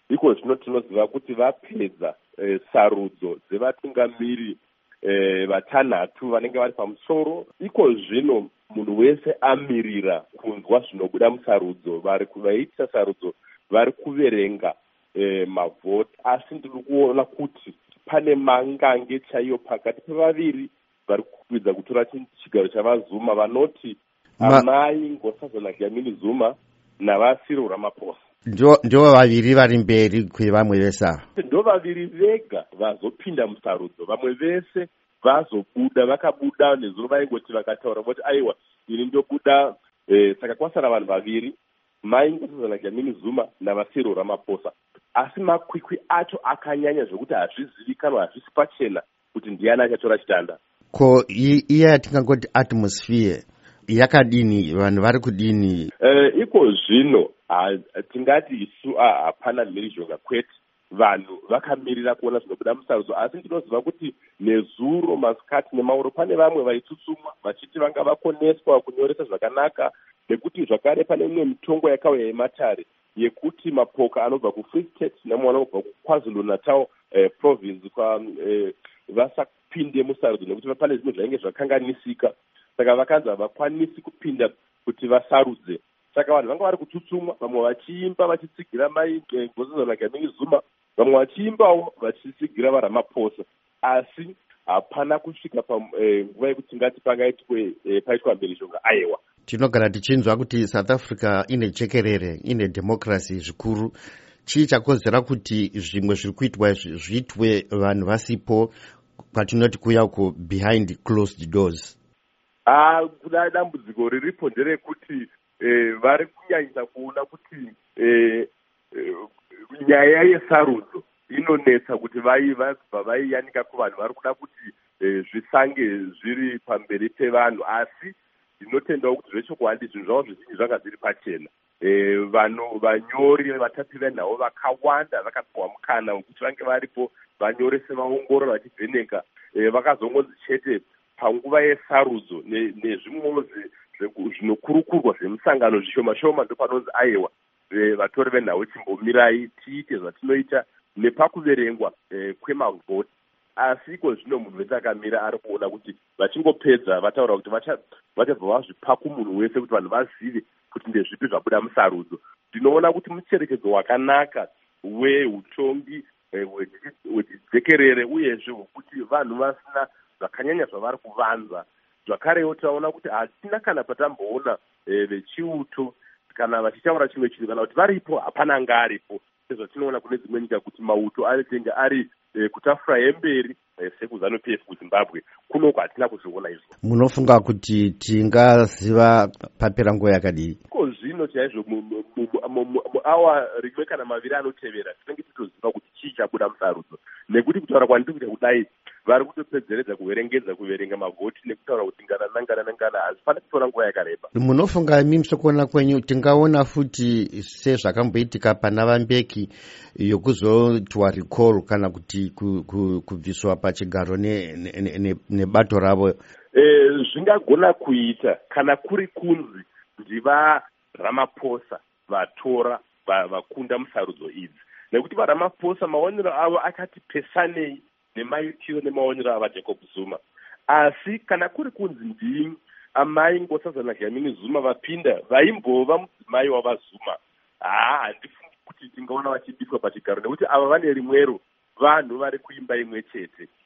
iko zvino tinoziva kuti vapedza sarudzo dzevatungamiri vatanhatu vanenge vari pamusoro. Iko zvino munhu wese amirira kunzwa zvinobuda musarudzo. Vaiita sarudzo vari kuverenga mavhoti, asi ndiri kuona kuti pane mangange chaiyo pakati pevaviri vari kukwidza kutora chigaro chavazuma vanoti amai Nkosazana Dlamini Zuma navaCyril Ramaphosa. Ndo vaviri vari mberi kwevamwe vese ava. Ndo vaviri vega vazopinda musarudzo. Vamwe vese vazobuda, vakabuda nezuro vaingoti vakataura voti aiwa ini ndobuda. Saka kwasara vanhu vaviri, mai Nkosazana Dlamini Zuma navaCyril Ramaphosa. Asi makwikwi acho akanyanya zvokuti hazvizivikanwa, hazvisi pachena kuti ndiani achatora chitanda. Ko iye yatingangoti atmosphere yakadini, vanhu vari kudini? Iko zvino tingati isu hapana mhirizhonga kwete, vanhu vakamirira kuona zvinobuda musarudzo. Asi ndinoziva kuti nezuro, masikati nemauro pane vamwe vaitsutsumwa vachiti vanga vakoneswa kunyoresa zvakanaka, nekuti zvakare pane imwe mitongo yakauya yematare yekuti mapoka anobva kuFree State nemwe anobva kuKwaZulu Natal province vasapinde musarudzo nekuti pane zvimwe zvainge zvakanganisika. Saka vakanzi havakwanisi kupinda kuti vasarudze. Saka vanhu vanga vari kutsutsumwa, vamwe vachiimba vachitsigira mai Nkosazana Dlamini Zuma, vamwe vachiimbawo vachitsigira vaRamaphosa. Asi hapana kusvika panguva yekuti tingati paitwa mhirizhonga aiwa. Tinogara tichinzwa kuti South Africa ine jekerere, ine democracy zvikuru. Chii chakozera kuti zvimwe zviri kuitwa zviitwe vanhu vasipo, kwatinoti kuya uko behind closed doors? Kuda dambudziko riripo nderekuti vari kunyanyisa kuona kuti nyaya yesarudzo inonetsa kuti vabva vaiyanika kuvanhu vari kuda kuti zvisange zviri pamberi pevanhu. Asi ndinotendawo kuti zvechokwadi zvinhu zvavo zvizhinji zvanga zviri pachena. Vanyori vatapi venhau vakawanda vakapiwa mukana wekuti vange varipo vanyorese, vaongorora, vachivheneka. Vakazongonzi chete panguva yesarudzo nezvimwewo zvinokurukurwa zvemusangano zvishoma shoma ndopanonzi aiwa vatori venhau chimbomirai tiite zvatinoita nepakuverengwa kwemavhoti. Asi iko zvino munhu wese akamira ari kuona kuti vachingopedza vataura kuti vachabva vazvipa kumunhu wese kuti vanhu vazive kuti ndezvipi zvabuda musarudzo. Ndinoona kuti mucherechedzo wakanaka weutongi hwejekerere, uyezve hwekuti vanhu vasina zvakanyanya zvavari kuvanza. Zvakarewo taona kuti hatina kana patamboona vechiuto kana vachitaura chimwe chinhu, kana kuti varipo hapana anga aripo, sezvatinoona kune dzimwe nyika kuti mauto anenge ari kutafura yemberi sekuZANU-PF kuZimbabwe. Kunoko hatina kuzviona izvo. Munofunga kuti tingaziva papera nguva yakadii? Ko zvino chaizvo muawa rimwe kana maviri anotevera tinenge titoziva kuti chii chabuda musarudzo, nekuti kutaura kwandiri kuita kudai vari kutopedzeredza kuverenga mavhoti nekutaura kuti ngana hazvifani kutora nguva yakareba. Munofunga mimi sokuona kwenyu tingaona futi sezvakamboitika pana Vambeki yokuzotwa recall kana kuti kubviswa pachigaro nebato ravo? Zvingagona kuita kana kuri kunzi ndiva Ramaphosa vatora vakunda musarudzo idzi, nekuti vaRamaphosa maonero avo akati pesanei nemaitiro nemaonero ava Jacob Zuma. Asi kana kuri kunzi ndini amai Nkosazana Dlamini Zuma vapinda vaimbova mudzimai wavaZuma, handifungi kuti tingaona vachibiswa pachigaro, nekuti ava vane rimwero vanhu vari kuimba imwe chete.